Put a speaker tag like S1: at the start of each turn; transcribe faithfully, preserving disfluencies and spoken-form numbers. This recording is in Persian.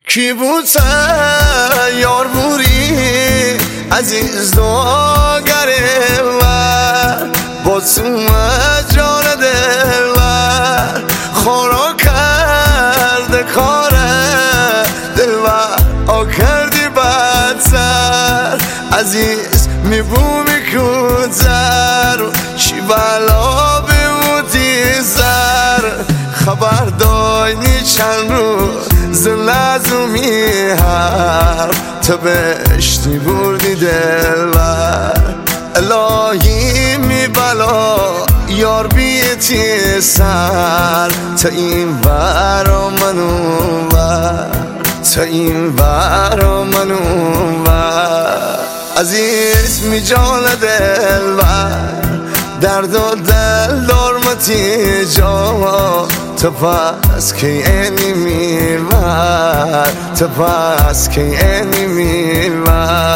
S1: کی بود یار بوری عزیز داگره ور باتون جان دل ور خورا کرده کاره دل ور آ کردی بدتر عزیز میبومی کودر چی بلا بیمودی زر خبر داینی چند روز لازمی هر تو بشتی بردی دل ور الهی می بلا یار بیتی سر تا این ورا منو ور تا این ورا منو ور عزیز می جان دل ور درد و دل دارمتی جا تو پس که اینی میور تو پس که اینی میور